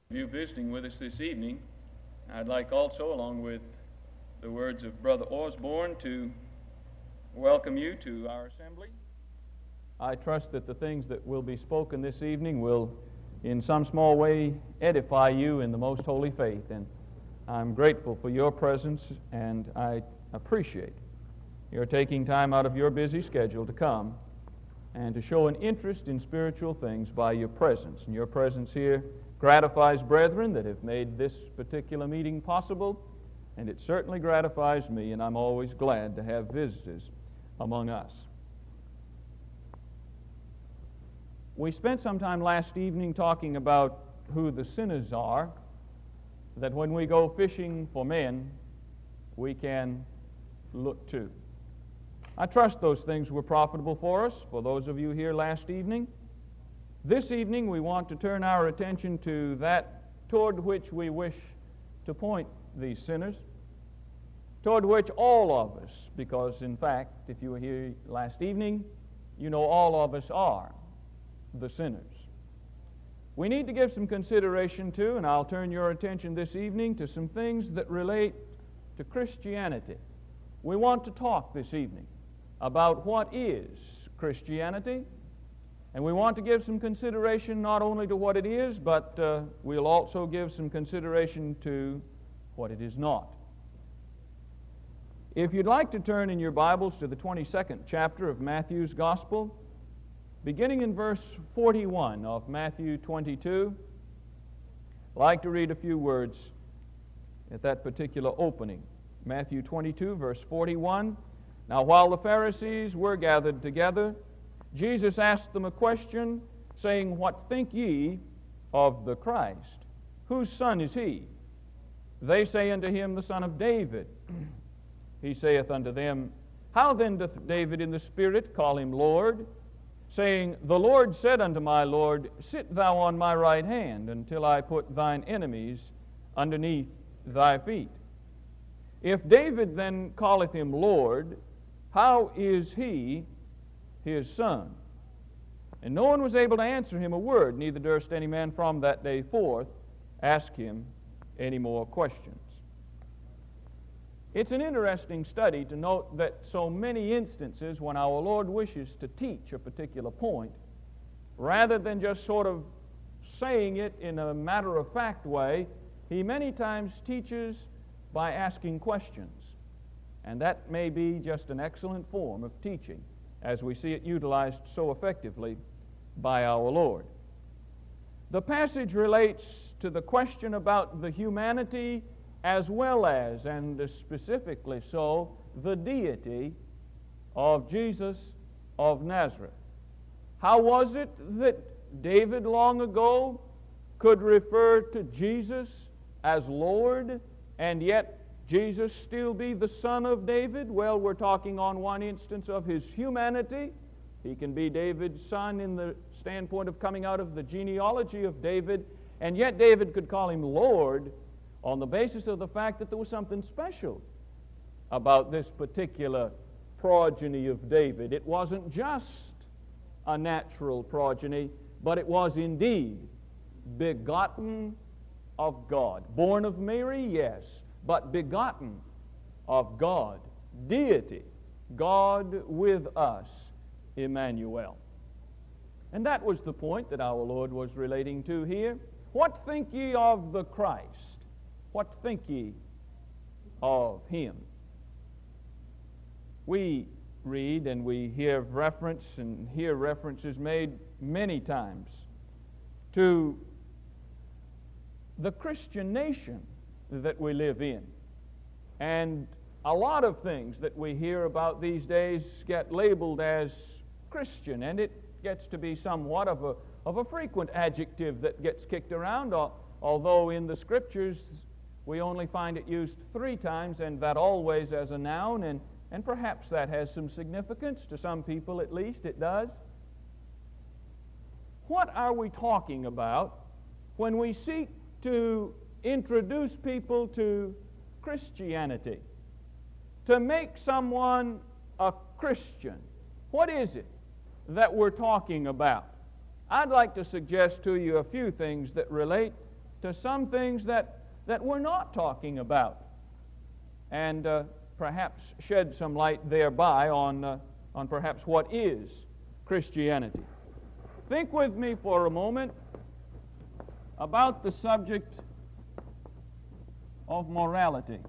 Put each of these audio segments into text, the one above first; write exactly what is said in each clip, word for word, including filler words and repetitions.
You visiting with us this evening. I'd like also, along with the words of Brother Osborne, to welcome you to our assembly. I trust that the things that will be spoken this evening will, in some small way, edify you in the most holy faith. And I'm grateful for your presence, and I appreciate your taking time out of your busy schedule to come and to show an interest in spiritual things by your presence. And your presence here gratifies brethren that have made this particular meeting possible, and it certainly gratifies me, and I'm always glad to have visitors among us. We spent some time last evening talking about who the sinners are, that when we go fishing for men, we can look to. I trust those things were profitable for us, for those of you here last evening. This evening we want to turn our attention to that toward which we wish to point these sinners, toward which all of us, because in fact, if you were here last evening, you know all of us are the sinners. We need to give some consideration to, and I'll turn your attention this evening to some things that relate to Christianity. We want to talk this evening about what is Christianity, and we want to give some consideration not only to what it is, but uh, we'll also give some consideration to what it is not. If you'd like to turn in your Bibles to the twenty-second chapter of Matthew's Gospel, beginning in verse forty-one of Matthew twenty-two, I'd like to read a few words at that particular opening. Matthew twenty-two, verse forty-one. Now while the Pharisees were gathered together, Jesus asked them a question, saying, What think ye of the Christ? Whose son is he? They say unto him, The son of David. He saith unto them, How then doth David in the Spirit call him Lord, saying, The Lord said unto my Lord, Sit thou on my right hand, until I put thine enemies underneath thy feet. If David then calleth him Lord, how is he his son? And no one was able to answer him a word, neither durst any man from that day forth ask him any more questions. It's an interesting study to note that so many instances when our Lord wishes to teach a particular point, rather than just sort of saying it in a matter-of-fact way, he many times teaches by asking questions. And that may be just an excellent form of teaching, as we see it utilized so effectively by our Lord. The passage relates to the question about the humanity as well as, and specifically so, the deity of Jesus of Nazareth. How was it that David long ago could refer to Jesus as Lord, and yet Jesus still be the son of David? Well, we're talking on one instance of his humanity. He can be David's son in the standpoint of coming out of the genealogy of David, and yet David could call him Lord on the basis of the fact that there was something special about this particular progeny of David. It wasn't just a natural progeny, but it was indeed begotten of God. Born of Mary, yes, but begotten of God. Deity, God with us, Emmanuel. And that was the point that our Lord was relating to here. What think ye of the Christ? What think ye of him? We read and we hear reference and hear references made many times to the Christian nation that we live in. And a lot of things that we hear about these days get labeled as Christian, and it gets to be somewhat of a, of a frequent adjective that gets kicked around, although in the Scriptures we only find it used three times, and that always as a noun, and, and perhaps that has some significance. To some people at least it does. What are we talking about when we seek to introduce people to Christianity? To make someone a Christian, what is it that we're talking about? I'd like to suggest to you a few things that relate to some things that, that we're not talking about, and uh, perhaps shed some light thereby on, uh, on perhaps what is Christianity. Think with me for a moment about the subject of morality.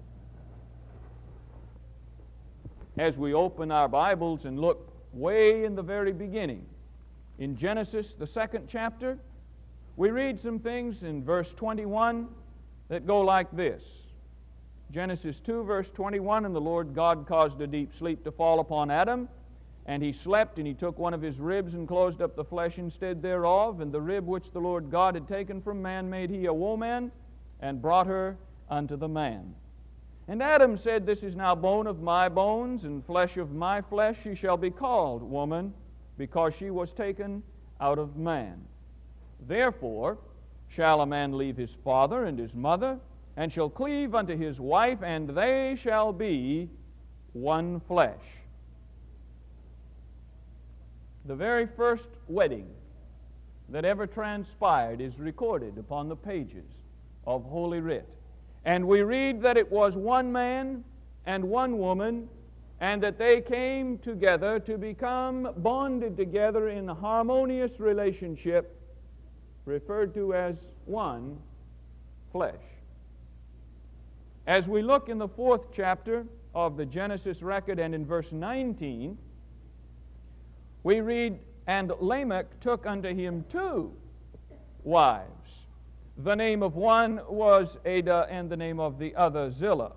As we open our Bibles and look way in the very beginning, in Genesis, the second chapter, we read some things in verse twenty-one that go like this. Genesis two, verse twenty-one, and the Lord God caused a deep sleep to fall upon Adam, and he slept, and he took one of his ribs and closed up the flesh instead thereof, and the rib which the Lord God had taken from man made he a woman, and brought her unto the man. And Adam said, This is now bone of my bones, and flesh of my flesh. She shall be called woman, because she was taken out of man. Therefore shall a man leave his father and his mother, and shall cleave unto his wife, and they shall be one flesh. The very first wedding that ever transpired is recorded upon the pages of Holy Writ. And we read that it was one man and one woman, and that they came together to become bonded together in a harmonious relationship referred to as one flesh. As we look in the fourth chapter of the Genesis record and in verse nineteen, we read, And Lamech took unto him two wives. The name of one was Adah, and the name of the other Zillah.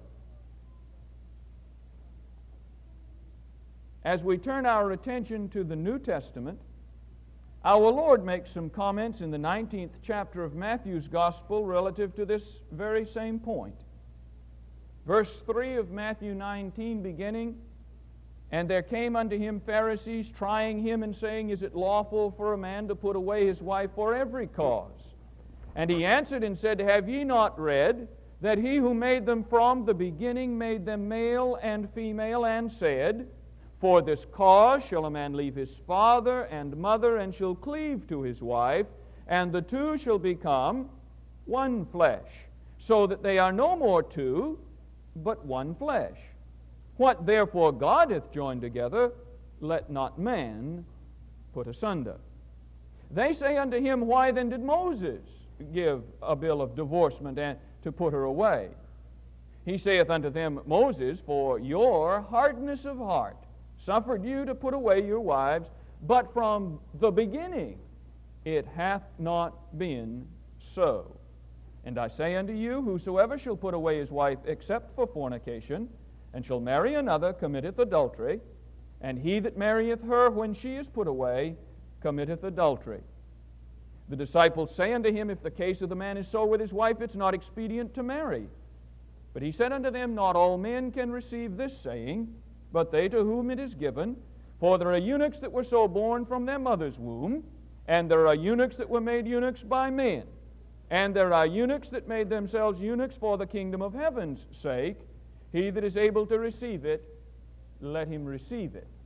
As we turn our attention to the New Testament, our Lord makes some comments in the nineteenth chapter of Matthew's Gospel relative to this very same point. Verse three of Matthew nineteen beginning, And there came unto him Pharisees, trying him, and saying, Is it lawful for a man to put away his wife for every cause? And he answered and said, Have ye not read that he who made them from the beginning made them male and female, and said, For this cause shall a man leave his father and mother, and shall cleave to his wife, and the two shall become one flesh, so that they are no more two, but one flesh. What therefore God hath joined together, let not man put asunder. They say unto him, Why then did Moses give a bill of divorcement and to put her away? He saith unto them, Moses, for your hardness of heart, suffered you to put away your wives, but from the beginning it hath not been so. And I say unto you, whosoever shall put away his wife except for fornication, and shall marry another, committeth adultery, and he that marrieth her when she is put away committeth adultery. The disciples say unto him, If the case of the man is so with his wife, it's not expedient to marry. But he said unto them, Not all men can receive this saying, but they to whom it is given. For there are eunuchs that were so born from their mother's womb, and there are eunuchs that were made eunuchs by men, and there are eunuchs that made themselves eunuchs for the kingdom of heaven's sake. He that is able to receive it, let him receive it.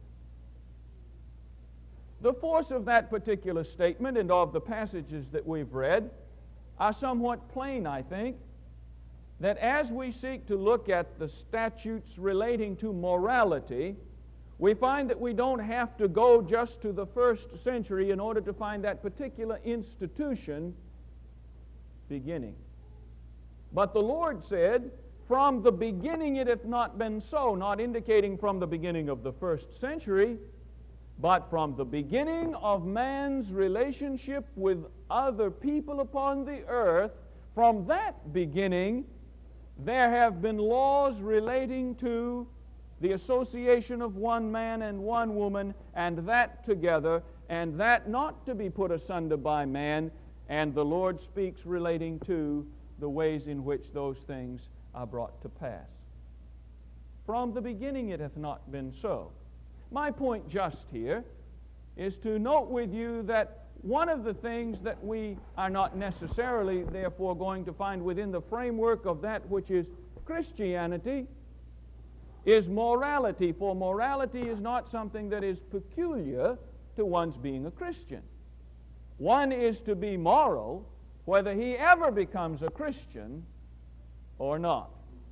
The force of that particular statement and of the passages that we've read are somewhat plain, I think, that as we seek to look at the statutes relating to morality, we find that we don't have to go just to the first century in order to find that particular institution beginning. But the Lord said, From the beginning it hath not been so, not indicating from the beginning of the first century, but from the beginning of man's relationship with other people upon the earth. From that beginning, there have been laws relating to the association of one man and one woman, and that together, and that not to be put asunder by man, and the Lord speaks relating to the ways in which those things are brought to pass. From the beginning it hath not been so. My point just here is to note with you that one of the things that we are not necessarily, therefore, going to find within the framework of that which is Christianity is morality, for morality is not something that is peculiar to one's being a Christian. One is to be moral whether he ever becomes a Christian or not.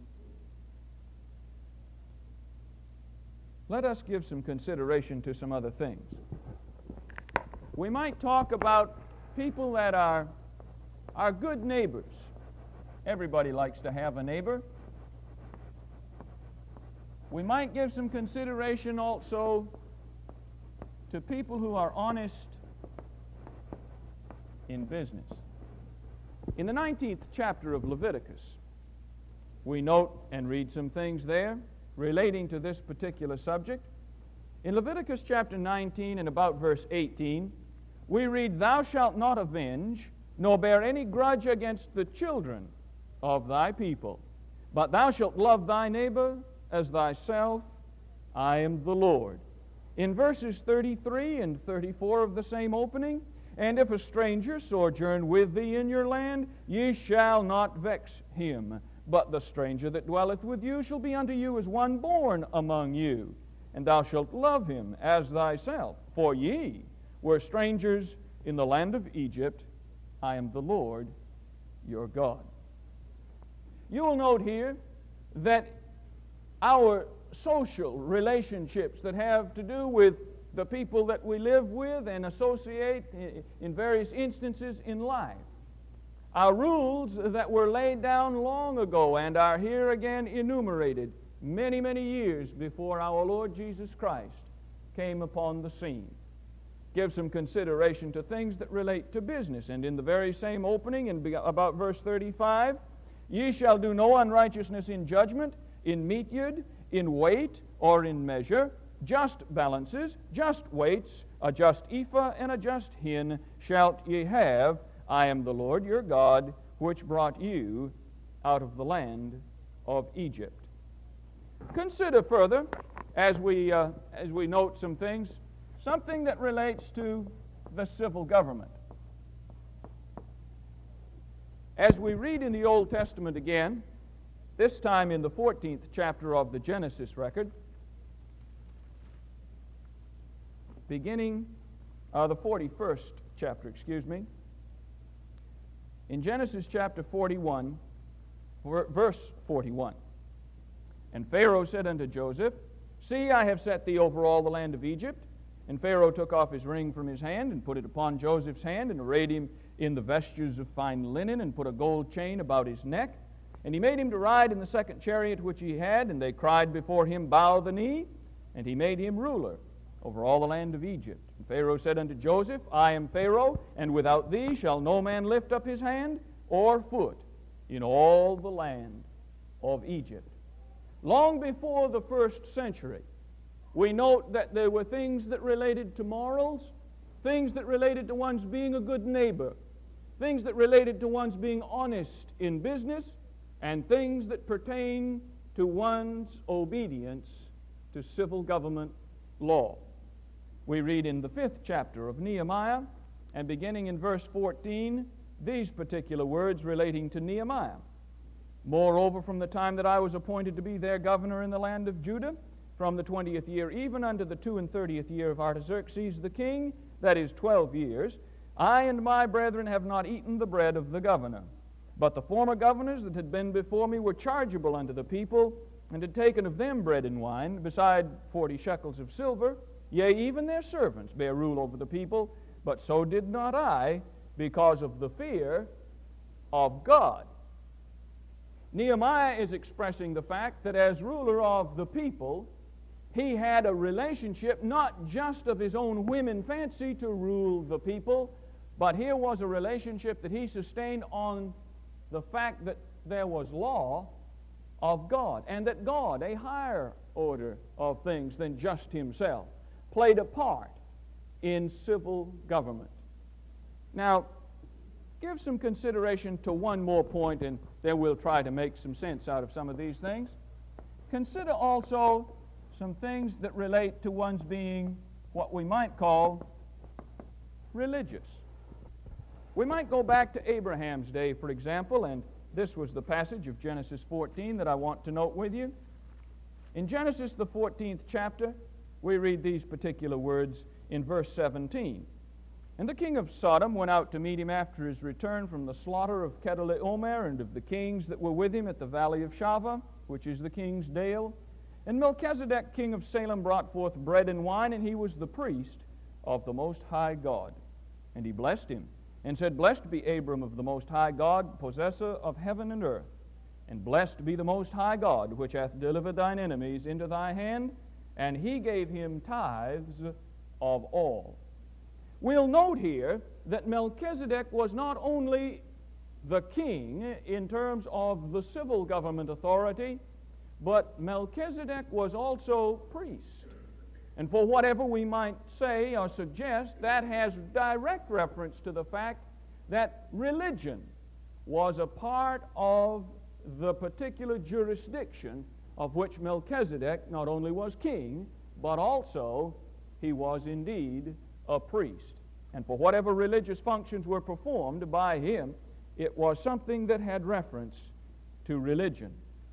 Let us give some consideration to some other things. We might talk about people that are, are good neighbors. Everybody likes to have a neighbor. We might give some consideration also to people who are honest in business. In the nineteenth chapter of Leviticus, we note and read some things there relating to this particular subject. In Leviticus chapter nineteen and about verse eighteen, we read, "Thou shalt not avenge, nor bear any grudge against the children of thy people, but thou shalt love thy neighbor as thyself. I am the Lord." In verses thirty-three and thirty-four of the same opening, "And if a stranger sojourn with thee in your land, ye shall not vex him. But the stranger that dwelleth with you shall be unto you as one born among you. And thou shalt love him as thyself. For ye were strangers in the land of Egypt. I am the Lord your God." You will note here that our social relationships that have to do with the people that we live with and associate in various instances in life are rules that were laid down long ago and are here again enumerated many, many years before our Lord Jesus Christ came upon the scene. Give some consideration to things that relate to business. And in the very same opening, in about verse thirty-five, "Ye shall do no unrighteousness in judgment, in meteyard, in weight, or in measure. Just balances, just weights, a just ephah and a just hin shalt ye have. I am the Lord your God, which brought you out of the land of Egypt." Consider further, as we, uh, as we note some things, something that relates to the civil government. As we read in the Old Testament again, this time in the fourteenth chapter of the Genesis record, beginning, uh, the forty-first chapter, excuse me, in Genesis chapter forty-one, verse forty-one, "And Pharaoh said unto Joseph, See, I have set thee over all the land of Egypt. And Pharaoh took off his ring from his hand, and put it upon Joseph's hand, and arrayed him in the vestures of fine linen, and put a gold chain about his neck. And he made him to ride in the second chariot which he had, and they cried before him, Bow the knee. And he made him ruler over all the land of Egypt. And Pharaoh said unto Joseph, I am Pharaoh, and without thee shall no man lift up his hand or foot in all the land of Egypt." Long before the first century, we note that there were things that related to morals, things that related to one's being a good neighbor, things that related to one's being honest in business, and things that pertain to one's obedience to civil government law. We read in the fifth chapter of Nehemiah, and beginning in verse fourteen, these particular words relating to Nehemiah. "Moreover, from the time that I was appointed to be their governor in the land of Judah, from the twentieth year even unto the two and thirtieth year of Artaxerxes the king, that is twelve years, I and my brethren have not eaten the bread of the governor. But the former governors that had been before me were chargeable unto the people, and had taken of them bread and wine, beside forty shekels of silver. Yea, even their servants bear rule over the people, but so did not I, because of the fear of God." Nehemiah is expressing the fact that as ruler of the people, he had a relationship not just of his own whim and fancy to rule the people, but here was a relationship that he sustained on the fact that there was law of God, and that God, a higher order of things than just himself, played a part in civil government. Now, give some consideration to one more point, and then we'll try to make some sense out of some of these things. Consider also some things that relate to one's being what we might call religious. We might go back to Abraham's day, for example, and this was the passage of Genesis fourteen that I want to note with you. In Genesis, the fourteenth chapter, we read these particular words in verse seventeen. And the king of Sodom went out to meet him after his return from the slaughter of Kedorlaomer and of the kings that were with him at the valley of Shaveh, which is the king's dale. And Melchizedek, king of Salem, brought forth bread and wine, and he was the priest of the Most High God. And he blessed him, and said, Blessed be Abram of the Most High God, possessor of heaven and earth. And blessed be the Most High God, which hath delivered thine enemies into thy hand. And he gave him tithes of all. We'll note here that Melchizedek was not only the king in terms of the civil government authority, but Melchizedek was also priest. And for whatever we might say or suggest, that has direct reference to the fact that religion was a part of the particular jurisdiction of which Melchizedek not only was king, but also he was indeed a priest. And for whatever religious functions were performed by him, it was something that had reference to religion.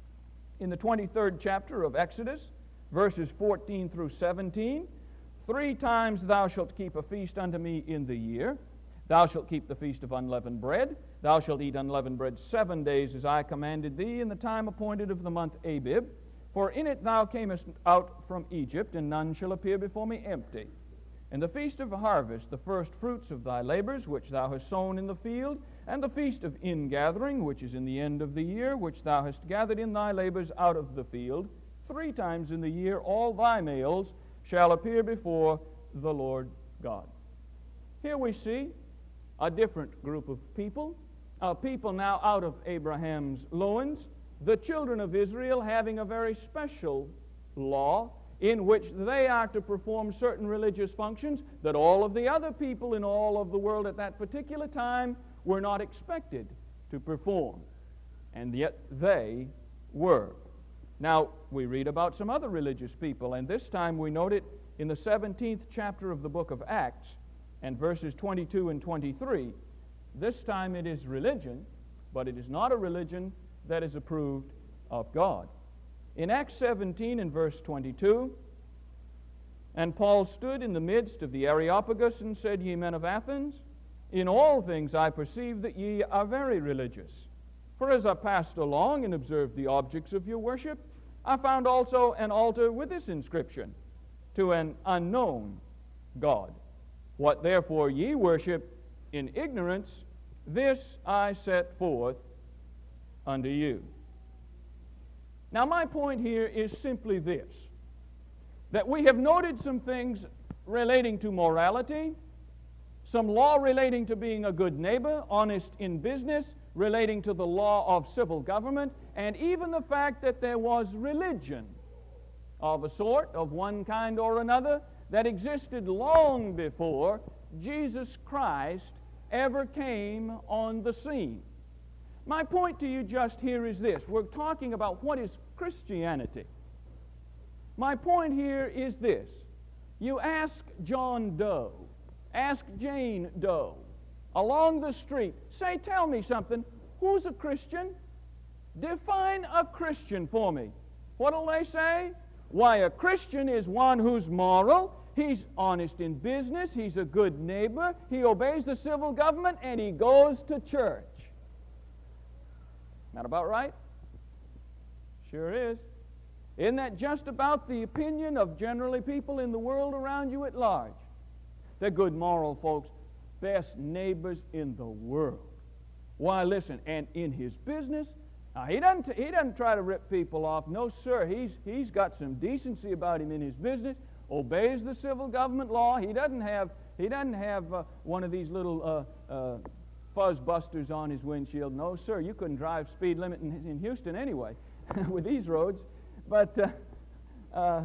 In the twenty-third chapter of Exodus, verses fourteen through seventeen, three times thou shalt keep a feast unto me in the year. Thou shalt keep the feast of unleavened bread. Thou shalt eat unleavened bread seven days as I commanded thee in the time appointed of the month Abib. For in it thou camest out from Egypt, and none shall appear before me empty. And the feast of harvest, the first fruits of thy labors, which thou hast sown in the field, and the feast of ingathering, which is in the end of the year, which thou hast gathered in thy labors out of the field, three times in the year all thy males shall appear before the Lord God. Here we see a different group of people, a people now out of Abraham's loins, the children of Israel having a very special law in which they are to perform certain religious functions that all of the other people in all of the world at that particular time were not expected to perform. And yet they were. Now, we read about some other religious people, and this time we note it in the seventeenth chapter of the book of Acts, and verses twenty-two and twenty-three. This time it is religion, but it is not a religion that is approved of God. In Acts seventeen and verse twenty-two, and Paul stood in the midst of the Areopagus and said, Ye men of Athens, in all things I perceive that ye are very religious. For as I passed along and observed the objects of your worship, I found also an altar with this inscription, To an unknown God. What therefore ye worship in ignorance, this I set forth unto you. Now my point here is simply this, that we have noted some things relating to morality, some law relating to being a good neighbor, honest in business, relating to the law of civil government, and even the fact that there was religion of a sort, of one kind or another, that existed long before Jesus Christ ever came on the scene. My point to you just here is this. We're talking about what is Christianity. My point here is this. You ask John Doe, ask Jane Doe, along the street, say, tell me something, who's a Christian? Define a Christian for me. What'll they say? Why, a Christian is one who's moral, he's honest in business, he's a good neighbor, he obeys the civil government, and he goes to church. That about right? Sure is. Isn't that just about the opinion of generally people in the world around you at large? They're good moral folks, best neighbors in the world. Why, listen, and in his business, now he doesn't, he doesn't try to rip people off. No, sir. He's, he's got some decency about him in his business, obeys the civil government law. He doesn't have, he doesn't have uh, one of these little uh, uh, fuzz busters on his windshield. No, sir. You couldn't drive speed limit in, in Houston anyway with these roads. But uh, uh,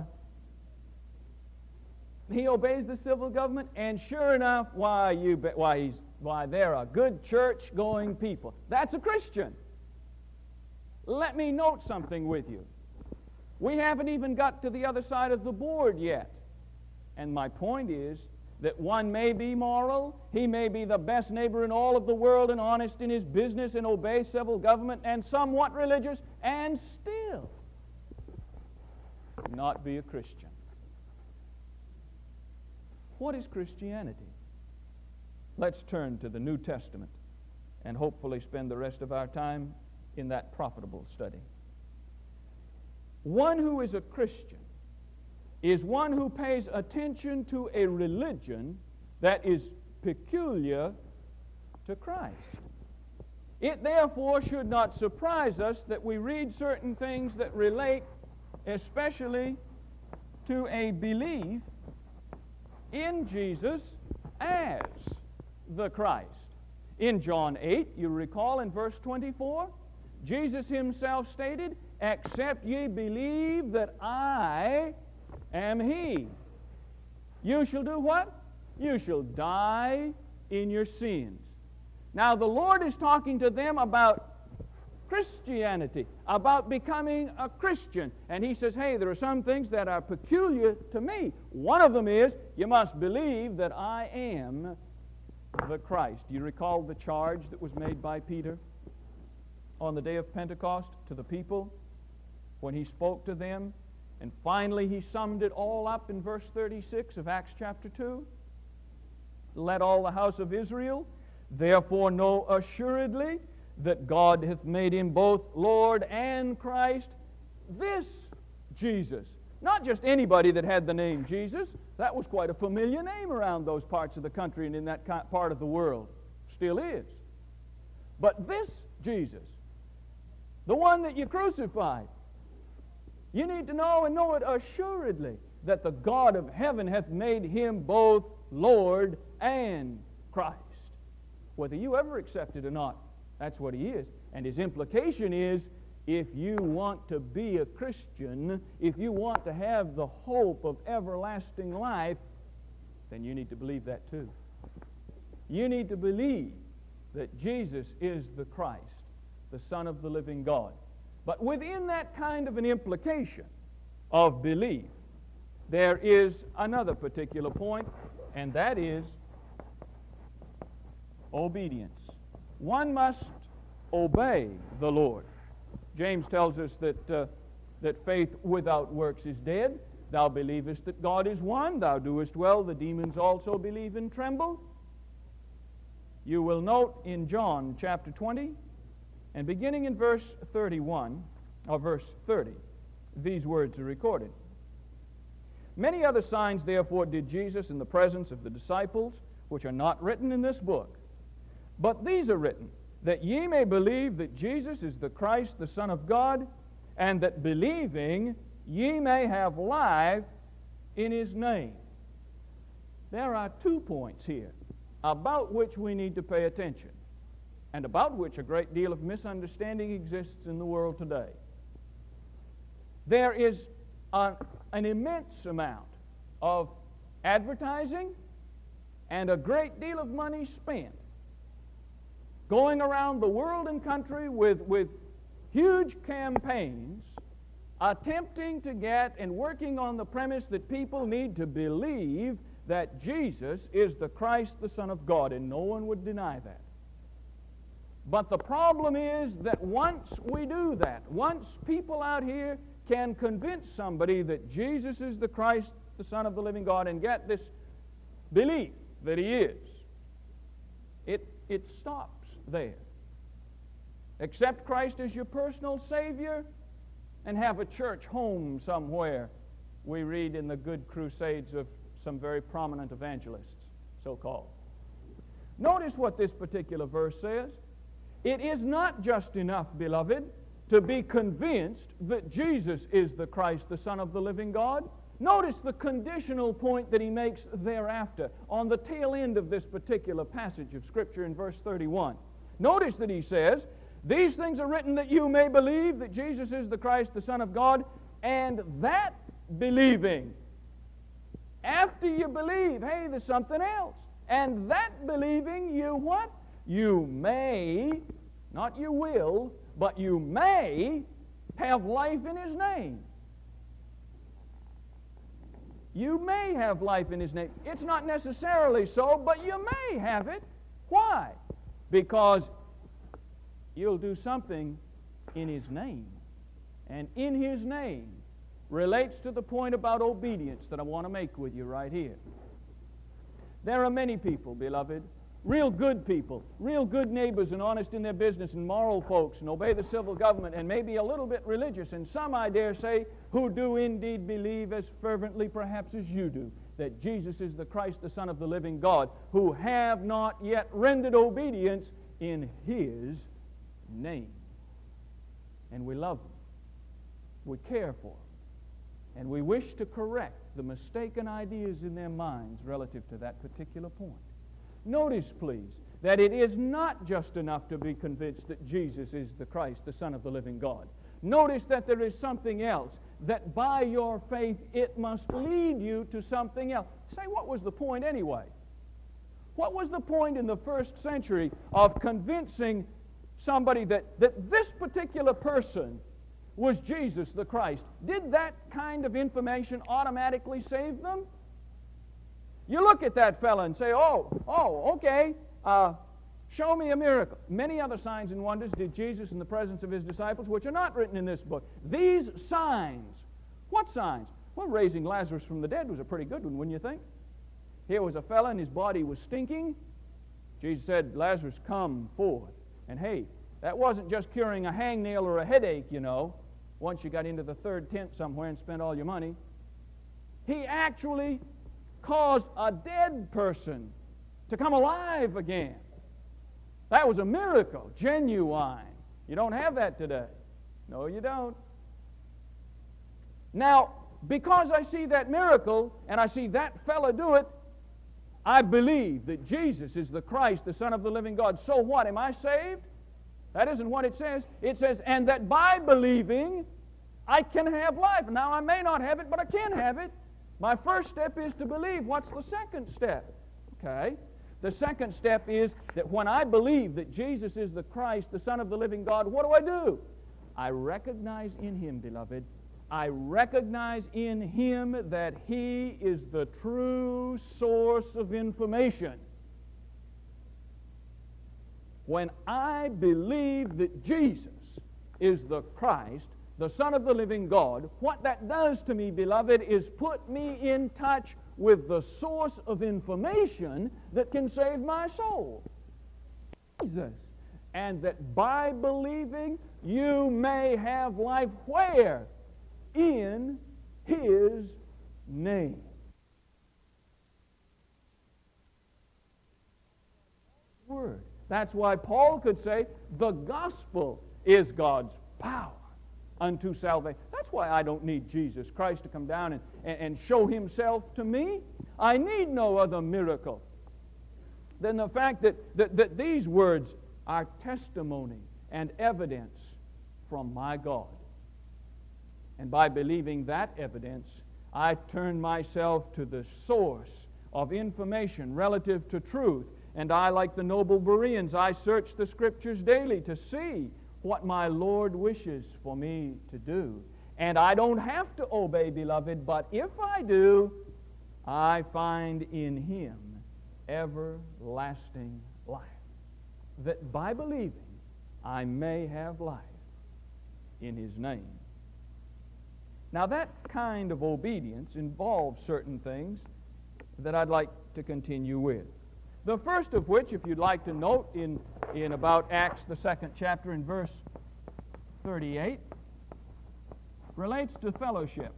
he obeys the civil government, and sure enough, why, you be, why, he's, why they're a good church-going people. That's a Christian. Let me note something with you. We haven't even got to the other side of the board yet. And my point is that one may be moral, he may be the best neighbor in all of the world and honest in his business and obey civil government and somewhat religious, and still not be a Christian. What is Christianity? Let's turn to the New Testament and hopefully spend the rest of our time in that profitable study. One who is a Christian is one who pays attention to a religion that is peculiar to Christ. It therefore should not surprise us that we read certain things that relate especially to a belief in Jesus as the Christ. In John eight, you recall in verse twenty-four, Jesus himself stated, "Except ye believe that I am he, you shall do what? You shall die in your sins." Now the Lord is talking to them about Christianity, about becoming a Christian. And he says, hey, there are some things that are peculiar to me. One of them is, you must believe that I am the Christ. Do you recall the charge that was made by Peter on the day of Pentecost to the people when he spoke to them? And finally he summed it all up in verse thirty-six of Acts chapter two. "Let all the house of Israel therefore know assuredly that God hath made him both Lord and Christ, this Jesus." Not just anybody that had the name Jesus. That was quite a familiar name around those parts of the country and in that part of the world. Still is. But this Jesus, the one that you crucified, you need to know and know it assuredly that the God of heaven hath made him both Lord and Christ. Whether you ever accept it or not, that's what he is. And his implication is, if you want to be a Christian, if you want to have the hope of everlasting life, then you need to believe that too. You need to believe that Jesus is the Christ, the Son of the living God. But within that kind of an implication of belief, there is another particular point, and that is obedience. One must obey the Lord. James tells us that, uh, that faith without works is dead. Thou believest that God is one, thou doest well, the demons also believe and tremble. You will note in John chapter twenty, and beginning in verse thirty-one, or verse thirty, these words are recorded. "Many other signs therefore did Jesus in the presence of the disciples, which are not written in this book. But these are written, that ye may believe that Jesus is the Christ, the Son of God, and that believing ye may have life in his name." There are two points here about which we need to pay attention, and about which a great deal of misunderstanding exists in the world today. There is a, an immense amount of advertising and a great deal of money spent going around the world and country with, with huge campaigns attempting to get and working on the premise that people need to believe that Jesus is the Christ, the Son of God, and no one would deny that. But the problem is that once we do that, once people out here can convince somebody that Jesus is the Christ, the Son of the living God, and get this belief that he is, it, it stops there. Accept Christ as your personal Savior and have a church home somewhere, we read in the good crusades of some very prominent evangelists, so-called. Notice what this particular verse says. It is not just enough, beloved, to be convinced that Jesus is the Christ, the Son of the living God. Notice the conditional point that he makes thereafter on the tail end of this particular passage of Scripture in verse thirty-one. Notice that he says, "These things are written that you may believe that Jesus is the Christ, the Son of God, and that believing." After you believe, hey, there's something else. "And that believing you what? You may," not you will, but you may have life in his name. You may have life in his name. It's not necessarily so, but you may have it. Why? Because you'll do something in his name. And in his name relates to the point about obedience that I want to make with you right here. There are many people, beloved, real good people, real good neighbors and honest in their business and moral folks and obey the civil government and maybe a little bit religious, and some, I dare say, who do indeed believe as fervently perhaps as you do that Jesus is the Christ, the Son of the living God, who have not yet rendered obedience in His name. And we love them. We care for them. And we wish to correct the mistaken ideas in their minds relative to that particular point. Notice, please, that it is not just enough to be convinced that Jesus is the Christ, the Son of the living God. Notice that there is something else, that by your faith it must lead you to something else. Say, what was the point anyway? What was the point in the first century of convincing somebody that, that this particular person was Jesus the Christ? Did that kind of information automatically save them? You look at that fella and say, oh, oh, okay, uh, show me a miracle. Many other signs and wonders did Jesus in the presence of His disciples, which are not written in this book. These signs. What signs? Well, raising Lazarus from the dead was a pretty good one, wouldn't you think? Here was a fella and his body was stinking. Jesus said, Lazarus, come forth. And hey, that wasn't just curing a hangnail or a headache, you know, once you got into the third tent somewhere and spent all your money. He actually caused a dead person to come alive again. That was a miracle, genuine. You don't have that today. No, you don't. Now, because I see that miracle and I see that fella do it, I believe that Jesus is the Christ, the Son of the living God. So what? Am I saved? That isn't what it says. It says, and that by believing, I can have life. Now, I may not have it, but I can have it. My first step is to believe. What's the second step? Okay. The second step is that when I believe that Jesus is the Christ, the Son of the living God, what do I do? I recognize in Him, beloved, I recognize in Him that He is the true source of information. When I believe that Jesus is the Christ, the Son of the living God, what that does to me, beloved, is put me in touch with the source of information that can save my soul. Jesus. And that by believing, you may have life where? In His name. Word. That's why Paul could say, the gospel is God's power unto salvation. That's why I don't need Jesus Christ to come down and, and, and show Himself to me. I need no other miracle than the fact that, that, that these words are testimony and evidence from my God. And by believing that evidence, I turn myself to the source of information relative to truth. And I, like the noble Bereans, I search the Scriptures daily to see what my Lord wishes for me to do. And I don't have to obey, beloved, but if I do, I find in Him everlasting life. That by believing, I may have life in His name. Now that kind of obedience involves certain things that I'd like to continue with. The first of which, if you'd like to note in, in about Acts, the second chapter, in verse thirty-eight, relates to fellowship.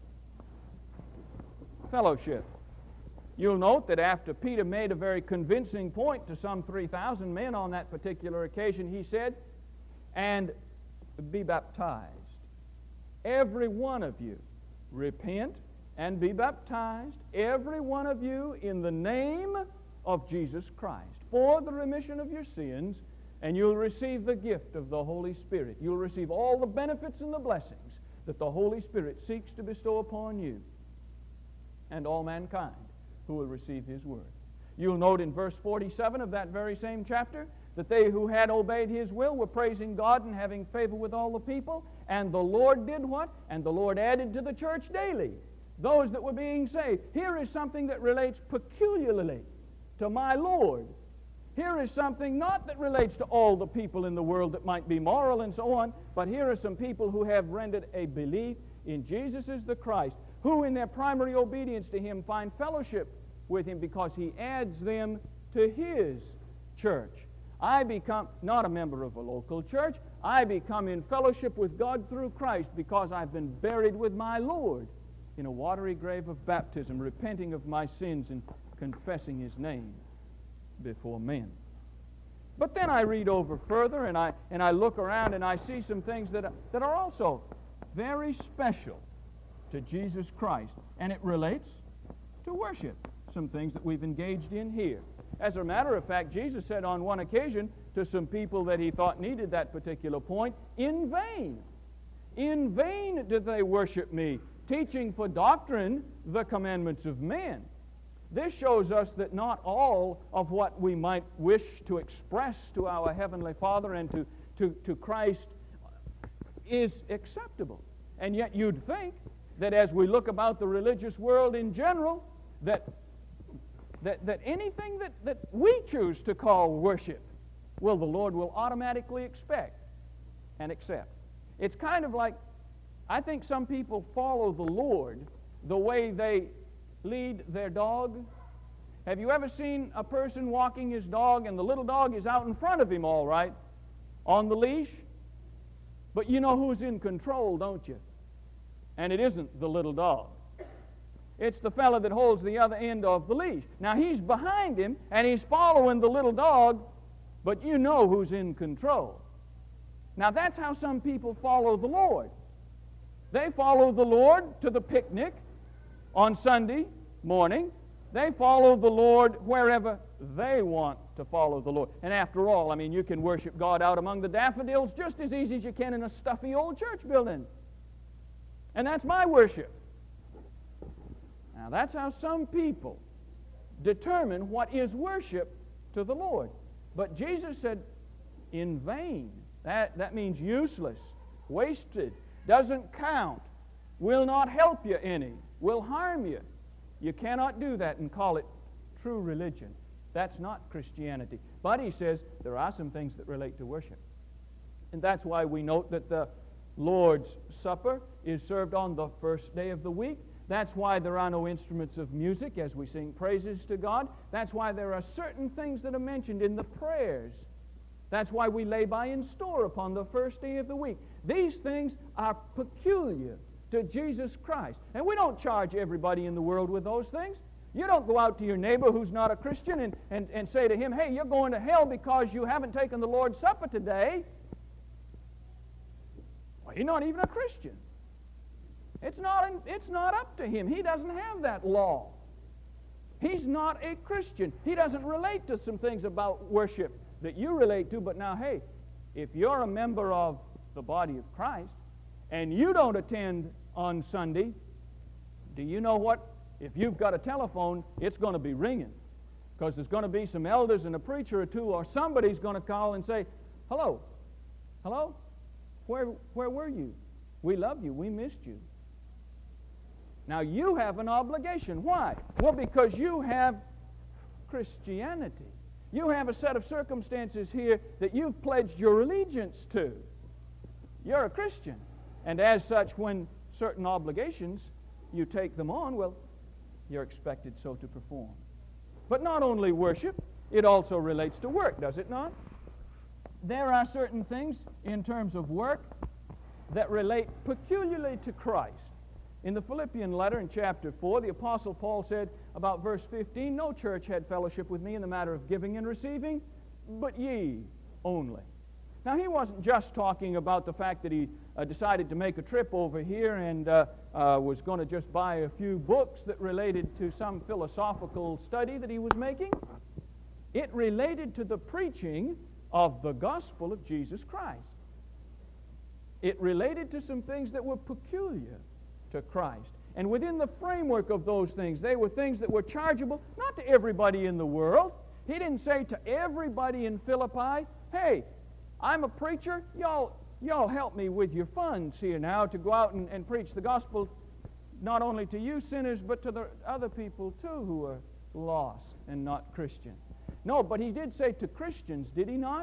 Fellowship. You'll note that after Peter made a very convincing point to some three thousand men on that particular occasion, he said, and be baptized. Every one of you, repent and be baptized, every one of you, in the name of Jesus Christ, for the remission of your sins, and you'll receive the gift of the Holy Spirit. You'll receive all the benefits and the blessings that the Holy Spirit seeks to bestow upon you and all mankind who will receive His word. You'll note in verse forty-seven of that very same chapter that they who had obeyed His will were praising God and having favor with all the people, and the Lord did what? And the Lord added to the church daily those that were being saved. Here is something that relates peculiarly to my Lord. Here is something not that relates to all the people in the world that might be moral and so on, but here are some people who have rendered a belief in Jesus as the Christ, who in their primary obedience to Him find fellowship with Him because He adds them to His church. I become not a member of a local church. I become in fellowship with God through Christ because I've been buried with my Lord in a watery grave of baptism, repenting of my sins and confessing His name before men. But then I read over further and I and I look around and I see some things that are, that are also very special to Jesus Christ, and it relates to worship, some things that we've engaged in here. As a matter of fact, Jesus said on one occasion to some people that He thought needed that particular point, in vain. In vain did they worship me, teaching for doctrine the commandments of men. This shows us that not all of what we might wish to express to our Heavenly Father and to, to, to Christ is acceptable. And yet you'd think that as we look about the religious world in general, that That, that anything that, that we choose to call worship, well, the Lord will automatically expect and accept. It's kind of like, I think some people follow the Lord the way they lead their dog. Have you ever seen a person walking his dog and the little dog is out in front of him all right, on the leash? But you know who's in control, don't you? And it isn't the little dog. It's the fellow that holds the other end of the leash. Now, he's behind him, and he's following the little dog, but you know who's in control. Now, that's how some people follow the Lord. They follow the Lord to the picnic on Sunday morning. They follow the Lord wherever they want to follow the Lord. And after all, I mean, you can worship God out among the daffodils just as easy as you can in a stuffy old church building. And that's my worship. Now, that's how some people determine what is worship to the Lord. But Jesus said, in vain. That, that means useless, wasted, doesn't count, will not help you any, will harm you. You cannot do that and call it true religion. That's not Christianity. But he says there are some things that relate to worship. And that's why we note that the Lord's Supper is served on the first day of the week. That's why there are no instruments of music as we sing praises to God. That's why there are certain things that are mentioned in the prayers. That's why we lay by in store upon the first day of the week. These things are peculiar to Jesus Christ. And we don't charge everybody in the world with those things. You don't go out to your neighbor who's not a Christian and, and, and say to him, hey, you're going to hell because you haven't taken the Lord's Supper today. Well, you're not even a Christian. It's not, it's not up to him. He doesn't have that law. He's not a Christian. He doesn't relate to some things about worship that you relate to. But now, hey, if you're a member of the body of Christ and you don't attend on Sunday, do you know what? If you've got a telephone, it's going to be ringing, because there's going to be some elders and a preacher or two, or somebody's going to call and say, hello, hello, where, where were you? We loved you. We missed you. Now, you have an obligation. Why? Well, because you have Christianity. You have a set of circumstances here that you've pledged your allegiance to. You're a Christian. And as such, when certain obligations, you take them on, well, you're expected so to perform. But not only worship, it also relates to work, does it not? There are certain things in terms of work that relate peculiarly to Christ. In the Philippian letter in chapter four, the Apostle Paul said about verse fifteen, no church had fellowship with me in the matter of giving and receiving, but ye only. Now, he wasn't just talking about the fact that he uh, decided to make a trip over here and uh, uh, was going to just buy a few books that related to some philosophical study that he was making. It related to the preaching of the gospel of Jesus Christ. It related to some things that were peculiar to Christ. And within the framework of those things, they were things that were chargeable, not to everybody in the world. He didn't say to everybody in Philippi, hey, I'm a preacher, y'all, y'all help me with your funds here now to go out and, and preach the gospel not only to you sinners, but to the other people too who are lost and not Christian. No, but he did say to Christians, did he not?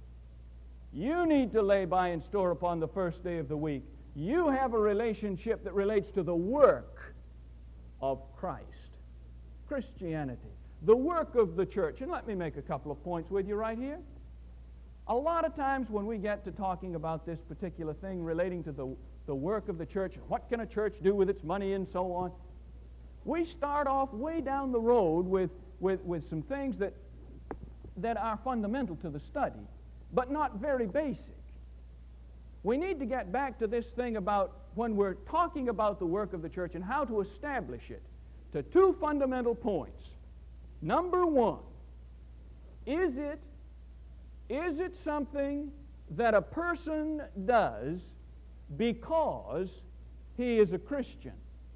You need to lay by and store upon the first day of the week. You have a relationship that relates to the work of Christ. Christianity. the work of the church. And let me make a couple of points with you right here. A lot of times when we get to talking about this particular thing relating to the, the work of the church, what can a church do with its money and so on, we start off way down the road with, with, with some things that, that are fundamental to the study, but not very basic. We need to get back to this thing about when we're talking about the work of the church and how to establish it, to two fundamental points. Number one, is it, is it something that a person does because he is a Christian?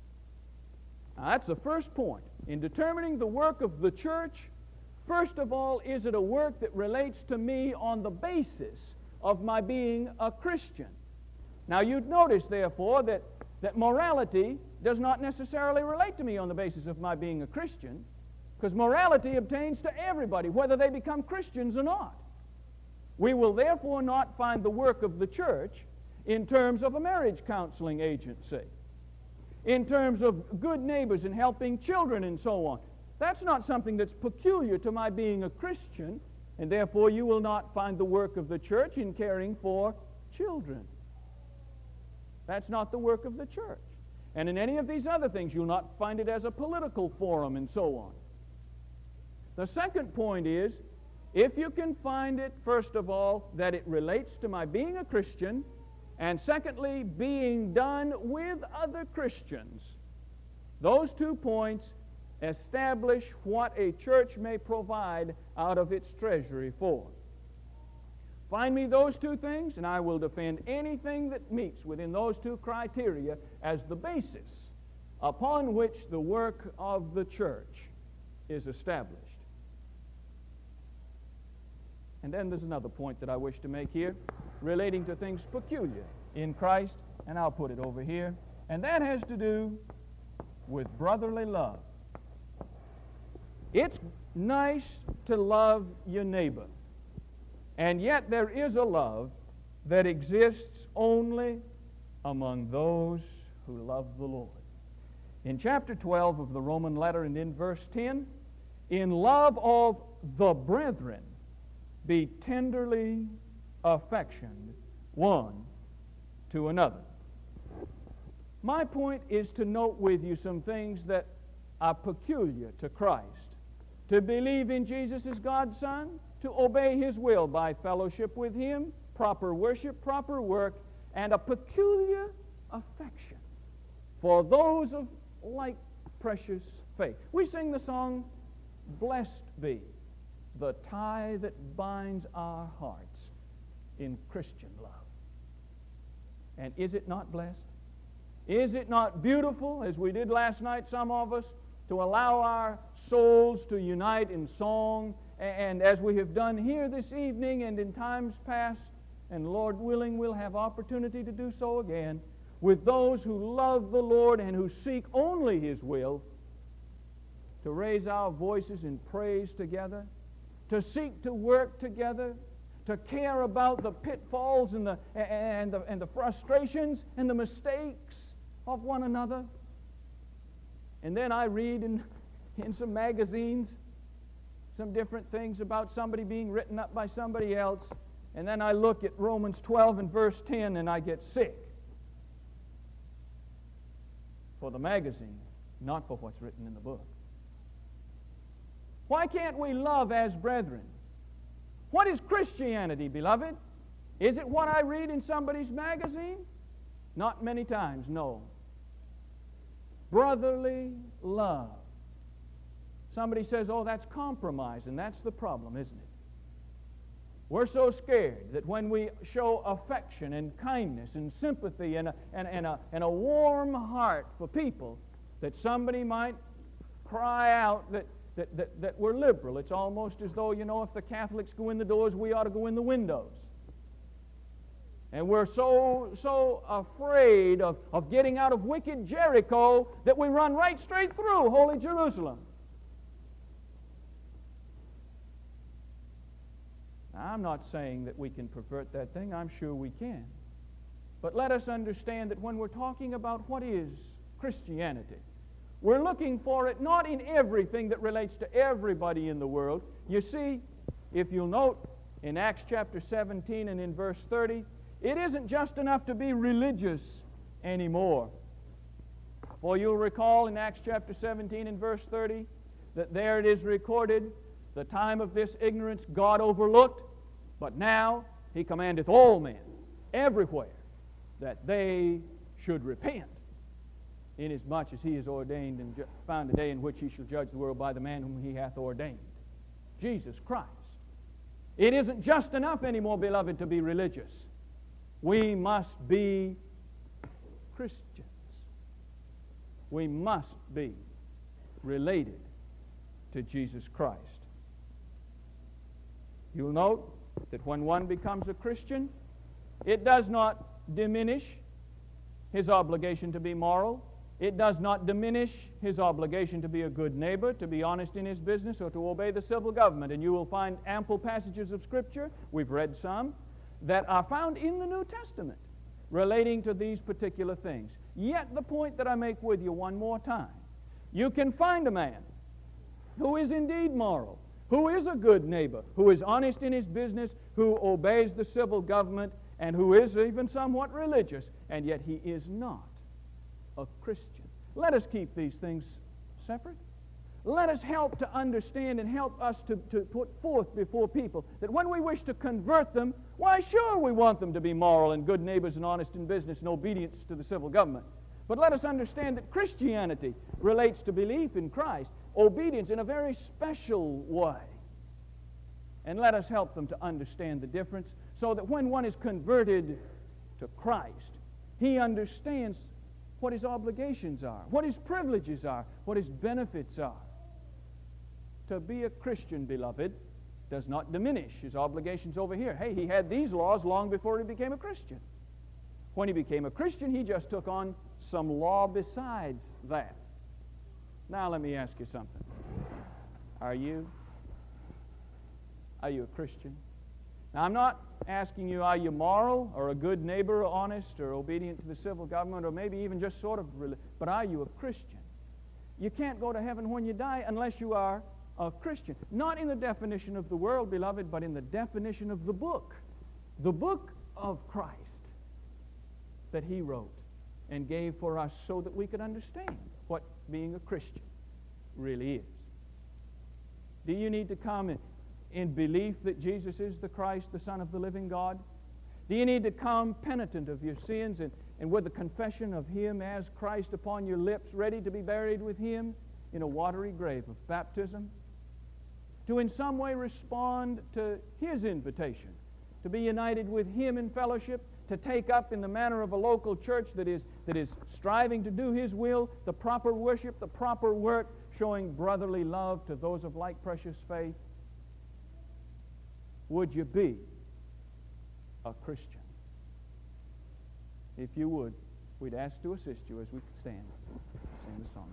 Now, that's the first point. In determining the work of the church, first of all, is it a work that relates to me on the basis of my being a Christian? Now, you'd notice, therefore, that, that morality does not necessarily relate to me on the basis of my being a Christian, because morality obtains to everybody, whether they become Christians or not. We will therefore not find the work of the church in terms of a marriage counseling agency, in terms of good neighbors and helping children and so on. That's not something that's peculiar to my being a Christian, and therefore you will not find the work of the church in caring for children. That's not the work of the church. And in any of these other things, you'll not find it as a political forum and so on. The second point is, if you can find it, first of all, that it relates to my being a Christian, and secondly, being done with other Christians, those two points establish what a church may provide out of its treasury for. Find me those two things, and I will defend anything that meets within those two criteria as the basis upon which the work of the church is established. And then there's another point that I wish to make here relating to things peculiar in Christ, and I'll put it over here, and that has to do with brotherly love. It's nice to love your neighbor, and yet there is a love that exists only among those who love the Lord. In chapter twelve of the Roman letter and in verse ten, in love of the brethren, be tenderly affectioned one to another. My point is to note with you some things that are peculiar to Christ. To believe in Jesus as God's Son, to obey His will by fellowship with Him, proper worship, proper work, and a peculiar affection for those of like precious faith. We sing the song, "Blessed be the tie that binds our hearts in Christian love." And is it not blessed? Is it not beautiful, as we did last night, some of us, to allow our souls to unite in song, and as we have done here this evening and in times past, and Lord willing, we'll have opportunity to do so again, with those who love the Lord and who seek only His will, to raise our voices in praise together, to seek to work together, to care about the pitfalls and the, and the, and the frustrations and the mistakes of one another. And then I read in, in some magazines some different things about somebody being written up by somebody else, and then I look at Romans twelve and verse ten and I get sick. For the magazine, not for what's written in the book. Why can't we love as brethren? What is Christianity, beloved? Is it what I read in somebody's magazine? Not many times, no. Brotherly love. Somebody says, oh, that's compromise, and that's the problem, isn't it? We're so scared that when we show affection and kindness and sympathy and a, and, and, a, and a warm heart for people, that somebody might cry out that That, that, that we're liberal. It's almost as though, you know, if the Catholics go in the doors, we ought to go in the windows. And we're so, so afraid of, of getting out of wicked Jericho that we run right straight through holy Jerusalem. Now, I'm not saying that we can pervert that thing. I'm sure we can. But let us understand that when we're talking about what is Christianity, We're looking for it not in everything that relates to everybody in the world. You see, if you'll note in Acts chapter seventeen and in verse thirty, it isn't just enough to be religious anymore. For you'll recall in Acts chapter seventeen and verse thirty that there it is recorded, the time of this ignorance God overlooked, but now He commandeth all men everywhere that they should repent, inasmuch as He has ordained and ju- found a day in which He shall judge the world by the man whom He hath ordained, Jesus Christ. It isn't just enough anymore, beloved, to be religious. We must be Christians. We must be related to Jesus Christ. You'll note that when one becomes a Christian, it does not diminish his obligation to be moral. It does not diminish his obligation to be a good neighbor, to be honest in his business, or to obey the civil government. And you will find ample passages of Scripture, we've read some, that are found in the New Testament relating to these particular things. Yet the point that I make with you one more time, you can find a man who is indeed moral, who is a good neighbor, who is honest in his business, who obeys the civil government, and who is even somewhat religious, and yet he is not a Christian. Let us keep these things separate. Let us help to understand and help us to, to put forth before people that when we wish to convert them, why sure we want them to be moral and good neighbors and honest in business and obedience to the civil government. But let us understand that Christianity relates to belief in Christ, obedience in a very special way. And let us help them to understand the difference so that when one is converted to Christ, he understands what his obligations are, what his privileges are, what his benefits are. To be a Christian, beloved, does not diminish his obligations over here. Hey, he had these laws long before he became a Christian. When he became a Christian, he just took on some law besides that. Now let me ask you something. Are you? Are you a Christian? Now I'm not asking you, are you moral or a good neighbor, or honest or obedient to the civil government, or maybe even just sort of, but are you a Christian? You can't go to heaven when you die unless you are a Christian. Not in the definition of the world, beloved, but in the definition of the book. The book of Christ that He wrote and gave for us so that we could understand what being a Christian really is. Do you need to come in, in belief that Jesus is the Christ, the Son of the living God? Do you need to come penitent of your sins and, and with the confession of Him as Christ upon your lips, ready to be buried with Him in a watery grave of baptism? To in some way respond to His invitation, to be united with Him in fellowship, to take up in the manner of a local church that is, that is striving to do His will, the proper worship, the proper work, showing brotherly love to those of like precious faith? Would you be a Christian? If you would, we'd ask to assist you as we stand. Sing the song.